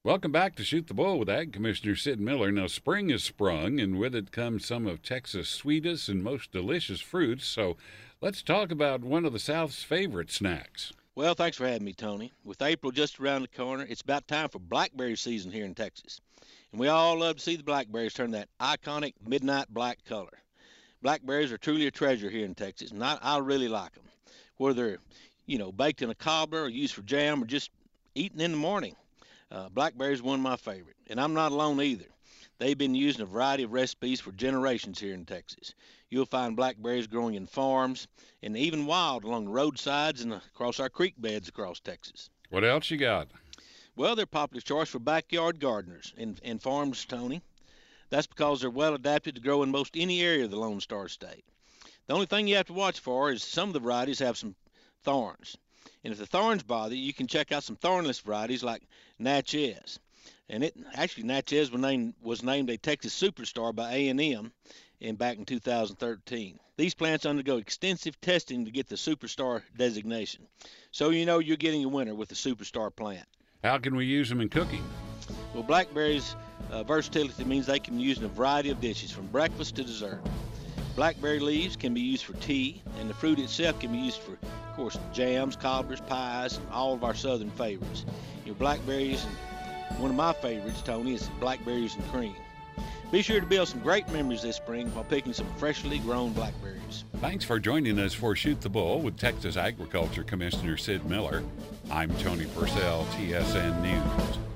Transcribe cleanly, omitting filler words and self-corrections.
Welcome back to Shoot the Bull with Ag Commissioner Sid Miller. Now, spring has sprung, and with it comes some of Texas' sweetest and most delicious fruits. So let's talk about one of the South's favorite snacks. Well, thanks for having me, Tony. With April just around the corner, it's about time for blackberry season here in Texas. And we all love to see the blackberries turn that iconic midnight black color. Blackberries are truly a treasure here in Texas, and I really like them. Whether they're, baked in a cobbler or used for jam or just eaten in the morning. Blackberries are one of my favorite, and I'm not alone either. They've been used in a variety of recipes for generations here in Texas. You'll find blackberries growing in farms and even wild along the roadsides and across our creek beds across Texas. What else you got? Well, they're a popular choice for backyard gardeners and farms, Tony. That's because they're well adapted to grow in most any area of the Lone Star State. The only thing you have to watch for is some of the varieties have some thorns. And if the thorns bother you, you can check out some thornless varieties like Natchez. And Natchez was named a Texas superstar by A&M back in 2013. These plants undergo extensive testing to get the superstar designation. So you know you're getting a winner with the superstar plant. How can we use them in cooking? Well, blackberries' versatility means they can be used in a variety of dishes, from breakfast to dessert. Blackberry leaves can be used for tea, and the fruit itself can be used for, of course, jams, cobblers, pies, and all of our southern favorites. Blackberries, and one of my favorites, Tony, is blackberries and cream. Be sure to build some great memories this spring while picking some freshly grown blackberries. Thanks for joining us for Shoot the Bull with Texas Agriculture Commissioner Sid Miller. I'm Tony Purcell, TSN News.